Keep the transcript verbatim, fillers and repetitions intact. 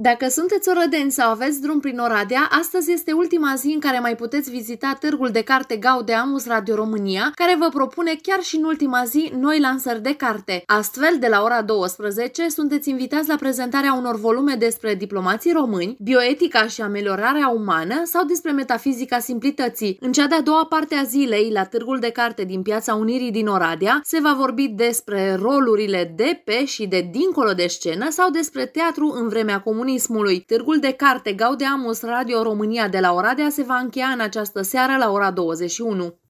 Dacă sunteți orădeni sau aveți drum prin Oradea, astăzi este ultima zi în care mai puteți vizita târgul de carte Gaudeamus Radio România, care vă propune chiar și în ultima zi noi lansări de carte. Astfel, de la ora douăsprezece, sunteți invitați la prezentarea unor volume despre diplomații români, bioetica și ameliorarea umană sau despre metafizica simplității. În cea de-a doua parte a zilei, la târgul de carte din Piața Unirii din Oradea, se va vorbi despre rolurile de pe și de dincolo de scenă sau despre teatru în vremea comunismului. Târgul de carte Gaudeamus Radio România de la Oradea se va încheia în această seară la ora douăzeci și unu.